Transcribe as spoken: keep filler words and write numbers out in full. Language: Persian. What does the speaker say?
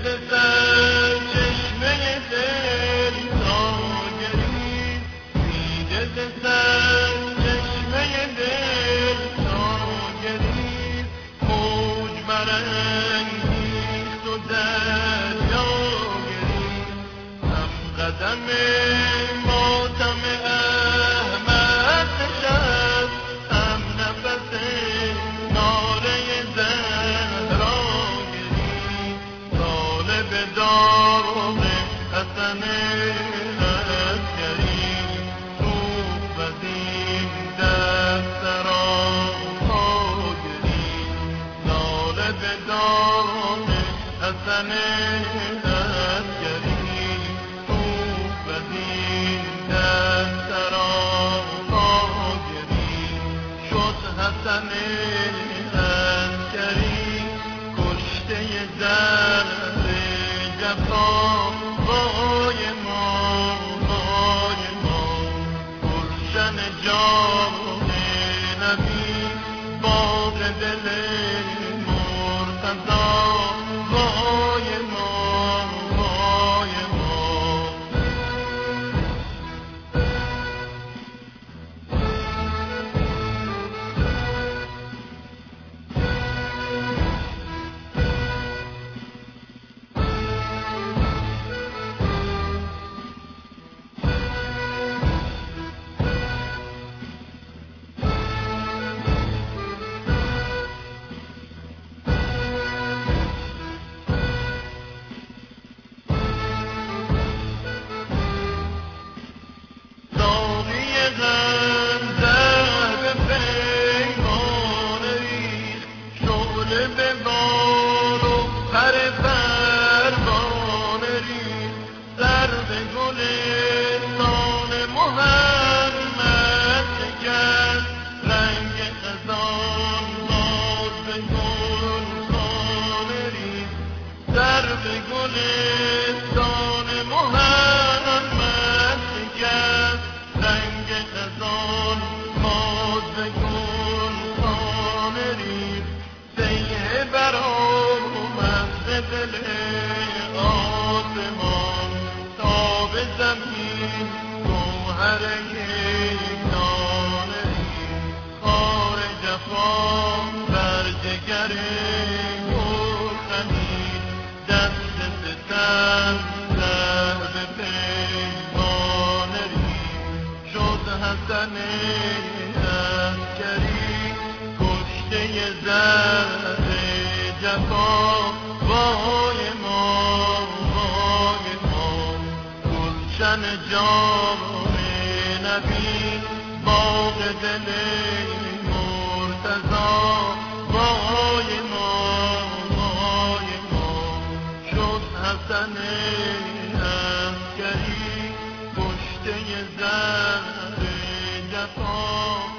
سر چشمه دل ناگری، دیده سر چشمه دل ناگری، موج برانگیخت و دریا گریست. هم قدم ماتم احمد نشست، هم نفس ناله زهرا گریست. طالب داغ حسن عسکری، سوخت و زین دست سراپا گریست. طالب داغ حسن عسکری، سوخت و زین دست سراپا گریست. شد حسن عسکری کشته درد جفا، وای ما وای ما. گلشن جان نبی، باغ دل مرتضی، وای ما وای ما. به بال و پر پروانه ریخت، سر به گلستان محمد شکست. رنگ خزان باز به گلخانه ریخت، سر به گلستان محمد شکست. رنگ خزان باز به گلخانه ریخت، سیه برآمد ز دل آسمان، تا به زمین گوهر یکدانه ریخت. خار جفا بر جگر گلخنی، دست ستم لب پیمانه ریخت. شد حسن عسکری کشته زهر جفا، وای ما وای ما. گلشن جان نبی، باغ دل مرتضی، وای ما وای ما. شد حسن عسکری کشته زهر جفا.